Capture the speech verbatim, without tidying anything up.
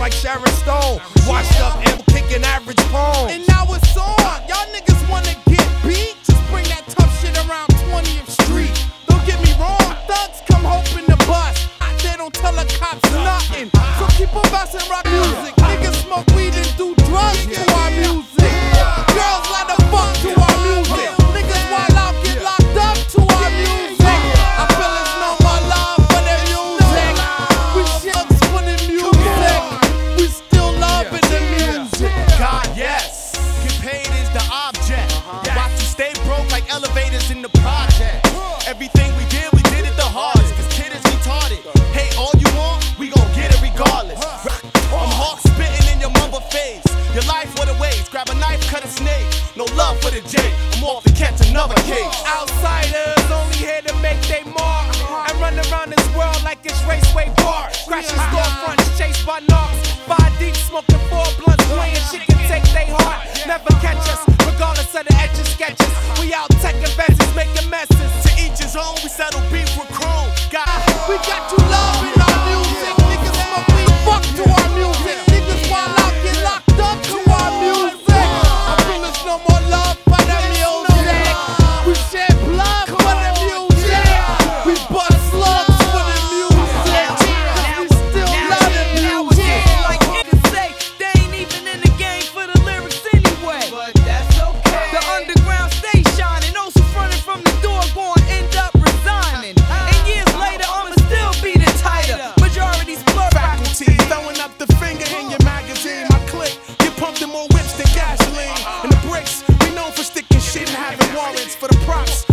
like Sharon Stone. Washed up and kicking average poems. And now it's on. Y'all niggas wanna get beat? Just bring that tough shit around twentieth Street. Don't get me wrong, thugs come hoping to bust. They don't tell the cops nothing. So keep on busting rock music. Niggas smoke weed and do drugs to our music. Girls let the fuck to our music. Niggas wild out, get locked up to our music. I feel there's no more love for the music. We shucks for the music. We still loving the music. God, yes. Get paid is the object. Watch you stay broke like elevators in the project. Everything we did, we did it the hardest. This kid is retarded. Hey, all you want, we gon' get it regardless. I'm hawk spitting in your mother face. Your life what a waste. Grab a knife, cut a snake. No love for the J. I'm off to catch another case. Outsiders only here to make they mark and run around this world like it's Raceway Park. Crashing storefronts, chased by knocks. Five deep, smoking four blunts, playing shit can take they heart. Never catch us, regardless of the etch and sketches. We out taking vets, making messes. To each his own, we settle beef with chrome. God, we got you loving our music. Niggas smoke weed, fuck to our music. Niggas wild out, get locked up to our music. I feel there's no more love for the music. We shed blood for the music. We bust slugs for the music. We still love the music. Like niggas say, they ain't even in the game for the lyrics anyway. But that's okay. The underground stay shining. Those who frontin' from the door gon' end up resigning. And years later, I'ma still be the tighter. Majority's blur. faculty, throwing up the finger in your magazine. My click, get pumped in more whips than gasoline. And the bricks, we known for sticking shit and having warrants for the props.